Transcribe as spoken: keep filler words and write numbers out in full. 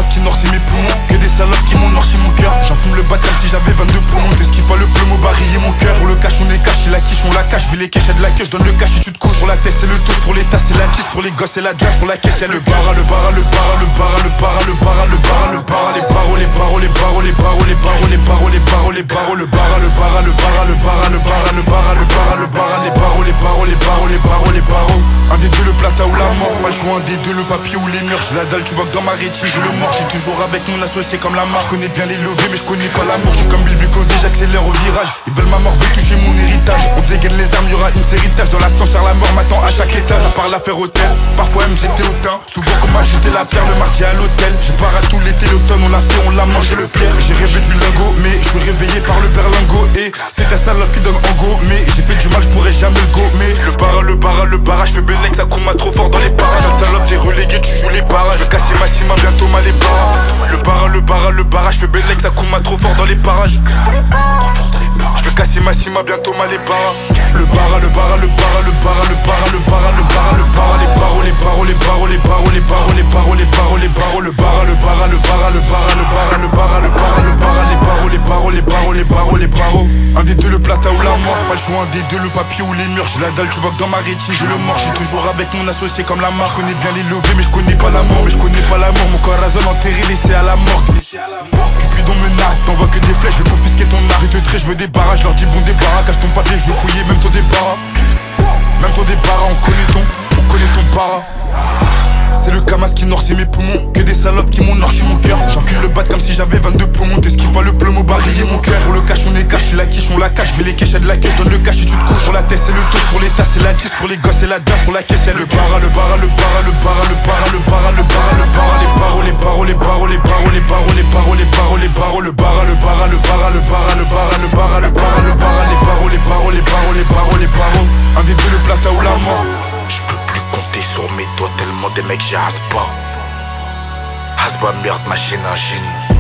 camas qui noircit mes poumons, que des salopes qui m'ont noirci mon cœur. J'en fume le bat comme si j'avais vingt-deux poumons. T'esquives pas le plomo, bariller mon cœur. Pour le cash on est cash, la quiche on la cache. Vais les caches, y'a de la queue, donne le cash et tu te couches. Pour la tête c'est le tour, pour les tasses c'est la tisse. Pour les gosses c'est la dash, pour la caisse y'a le bara, le bara, le bara, le bara, le bara, le bara, le bara, le bara, les barreaux, les barreaux, les barreaux, les barreaux, les barreaux, les barreaux, les barreaux, les barreaux, le bara, le bara, le bara, le bara, le bara, le bara, le bara, le bara, les barreaux, les barreaux, les barreaux, les barreaux, les barreaux. Un des deux le plata ou la mort, pas le choix, un des deux le papier ou les murs. J'ai la dalle, tu vois que dans ma rétine je le mords. J'suis toujours avec mon associé comme la marque. Je connais bien les levées mais je connais pas l'amour. J'suis comme Bill Cody, j'accélère au virage. Ils veulent ma mort, veulent toucher mon héritage. On dégaine les armes, y'aura une série de tâches. Dans l'ascenseur la mort m'attend à chaque étage. À part l'affaire hôtel, parfois même j'étais au teint. Souvent qu'on m'a jeté la pierre le mardi à l'hôtel. J'ai pas à tout l'été, l'automne on l'a fait, on l'a mangé le pierre. J'ai rêvé du lingot mais je suis réveillé par le berlingot. Et c'est ta salope qui donne en go. Mais j'ai fait du mal, je pourrais jamais le go. Mais le bara, le bara, le bara, je fais Bellec, ça combat trop fort dans les parages. La salope t'es relégué, tu joues les parages. Je vais casser ma cima, bientôt mal les barres. Le bara, le bara, le bara, je fais Bellec, ça combat trop fort dans les parages. Je vais casser ma cima, bientôt mal les barres. Le bara, le bara, le bara, le bara, le bara, le bara, le bara, le bara, les barreaux, les barreaux, les barreaux, les barreaux, les barreaux, les barreaux, les barreaux, les barreaux, le bara, le bara, le bara, le bara, le bara, le bara, le bara, le bara, les barreaux, les barreaux, les barreaux, les barreaux, les barreaux. Un des deux le plata ou la mort, pas le choix, un des deux le papier ou les murs. J'ai la dalle, tu vois que dans ma rétine je le mords. J'suis toujours avec mon associé comme la marque. Je connais bien les levées mais je connais pas la mort. Mais je connais pas la mort, mon corps à zone enterré, laissé à la morgue. Cupidon me nargue, t'envoies que des flèches, je vais confisquer ton art. Et te trait, je veux des barrages, je leur dis bon débarras. Cache ton papier, je veux fouiller même ton débarras. Même ton débarras, on connaît ton, on connaît ton para. C'est le camas qui noircit mes poumons, que des salopes qui m'ont noirci mon cœur. J'enfile le bat comme si j'avais vingt-deux poumons. T'esquives pas le plomo, bariller mon cœur. Pour le cash on est cash, la quiche on la cache. Vais les caches, y'a de la cache, donne le cash et tu te couches. Pour la tête c'est le toast, pour les tasses c'est la tisse. Pour les gosses c'est la dash, pour la caisse y'a le bara, le bara, le bara, le bara, le bara, le bara, le bara, le bara, les barreaux, les barreaux, les barreaux, les barreaux, les barreaux, les barreaux, les barreaux, les barreaux, le bara, le bara, le bara, le bara, le bara, le bara, le bara, le bara, les barreaux, les barreaux, les barreaux, les barreaux, les barreaux. Un des deux le plata ou la mort. Je peux plus compter sur mes doigts tellement des mecs j'y rase pas. Hasba merde, ma chaîne à chaîne.